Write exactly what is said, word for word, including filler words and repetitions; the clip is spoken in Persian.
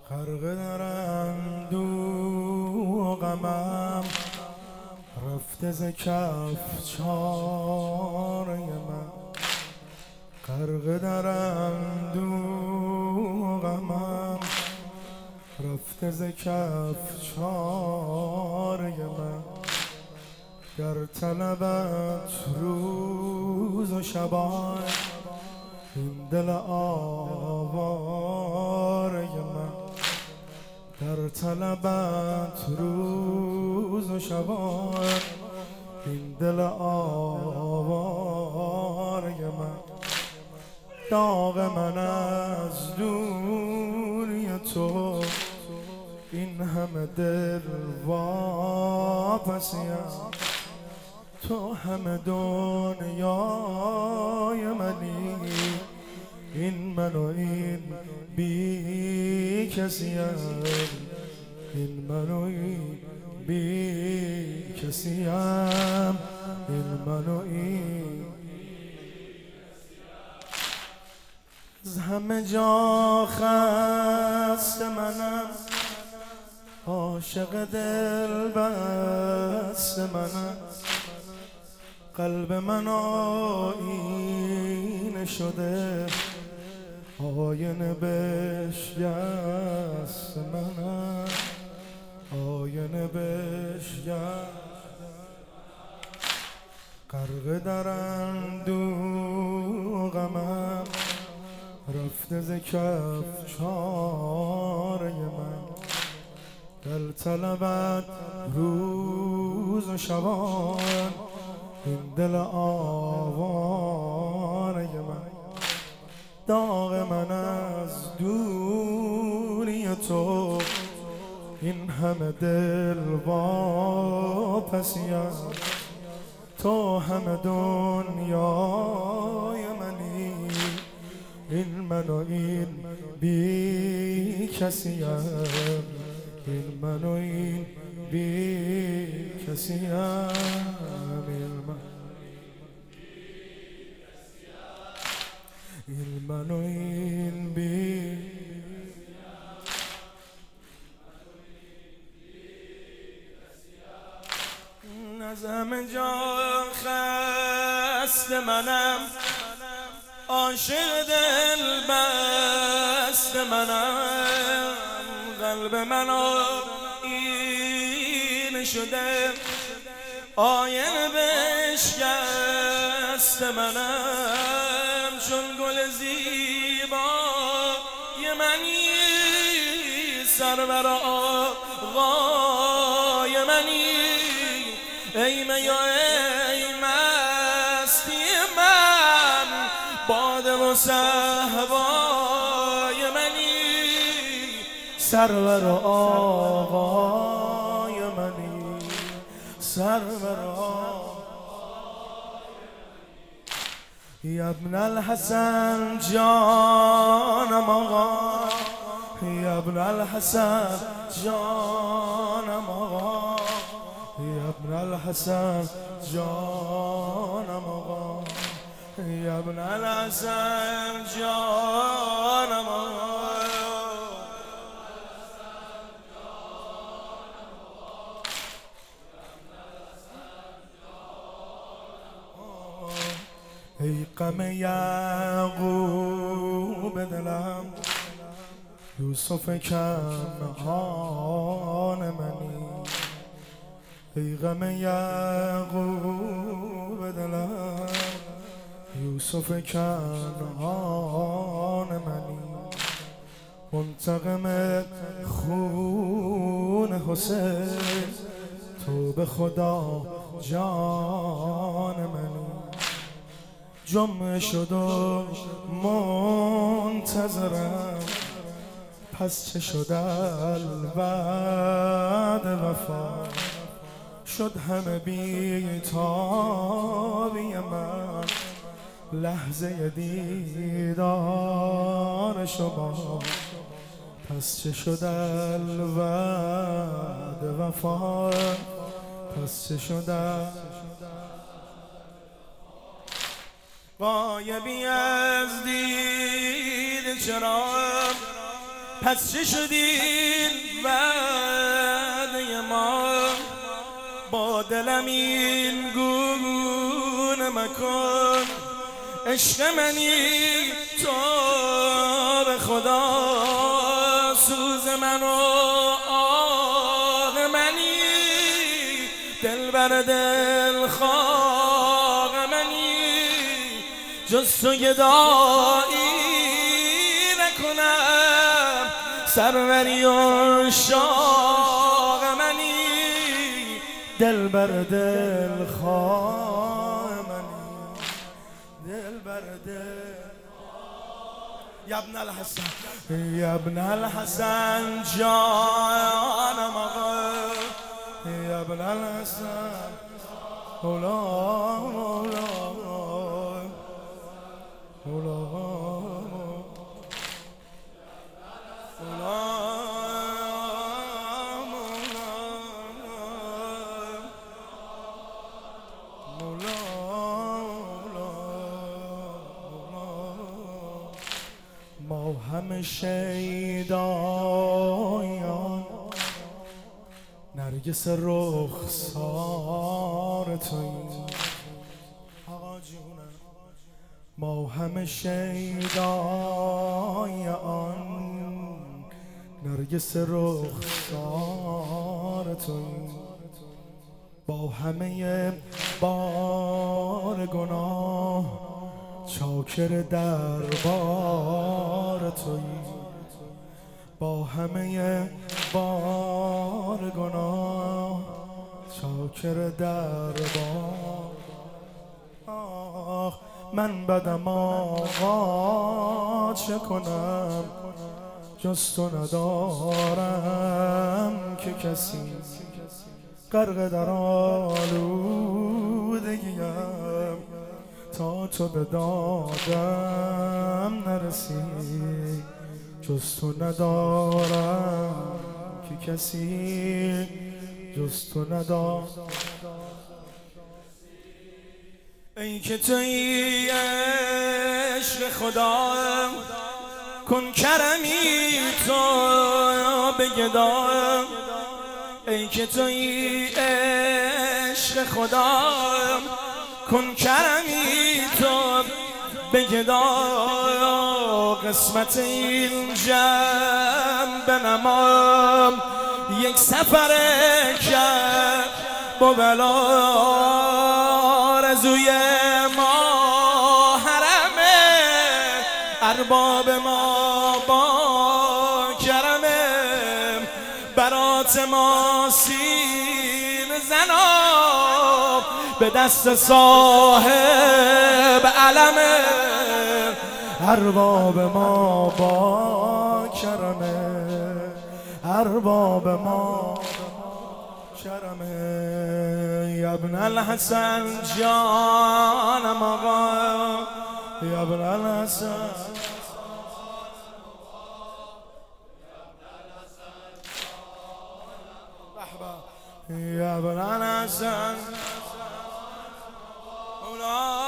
غرق در اندوه و غمم رفته ز کف چاره من. غرق در اندوه و غمم رفته ز کف چاره من. در طلبت روز و شبان این دل آواره من. در طلبت روز و شبان این دل آواره من. داغ من از دوری تو این همه دل واپسیم. تو همه دنیای منی، این من و این بی کسیم. این من و این بی کسیم. این من و این از همه جا خسته منم، عاشق دل بست منم. قلب من آینه شده، آینه بشکست منم. آینه بشکست. غرق در اندوه و غمم رفته ز کف چاره من. دل طلبت روز و شبان این دل آواره من. داغ من از دوری تو این همه دل واپسیم. تو همه دنیای منی، این من و این بی کسیم. این من و این بی کسیم. این من و این بی از همه جا خسته منم، عاشق دل بست منم. قلب من آینه شده، آینه بشکست منم. چون گل زیبای منی، سرور آقای منی. ای می و ای مستی من، باده و صهبای منی. سرور آقای منی، سرور آقای. یا ابن الحسن جانم آقا، یا ابن الحسن جانم آقا. یا ابن الحسن جانم آقا، یا ابن الحسن جانم آقا. ای غم یعقوب دلم، یوسف کنعان منی. ای غم یعقوب دلم، یوسف کنعان منی. منتقم خون حسین، تو به خدا جان منی. جمعه شد و منتظرم، پس چه شد الوعد وفا. شد همه بی تابی من، لحظه دیدار شما. پس چه شد الوعد وفا. پس چه شد غایبی از دید چرا پس چه شدین وعده ما با دلم این گونه مکن عشق منی تو به خدا سوز من و آه منی دل بر دل خواه منی جز تو گدایی نکنم سروری و شاه منی دل بر دل خواه منی دل بر دل یا ابن الحسن یا ابن الحسن جانم آقا یا ابن الحسن مولا مولا مولا ما همه شیدایان نرگس رخسار توییم آقا جونم ما همه شیدایان نرگس رخسار توییم با همه بار گناه چاکر دربار تویی با همه بار گناه چاکر دربار آه من بدم آقا چه کنم جز تو ندارم که کسی غرق در آلودگیم تا تو به دادم نرسی جز تو ندارم که کسی جز تو ندارم ای که توی عشق خدا کن کرمی تو به گدام ای که توی عشق خدا کن کرمی تو به گدا قسمت این جمع بنمام یک سفر کرد با بلا رزوی ما حرمه ارباب ما با کرمه برات ما سین زنا به دست صاحب علمه ارباب ما با کرمه ارباب ما کرمه یا ابن الحسن جانم آقا یا ابن الحسن یا ابن الحسن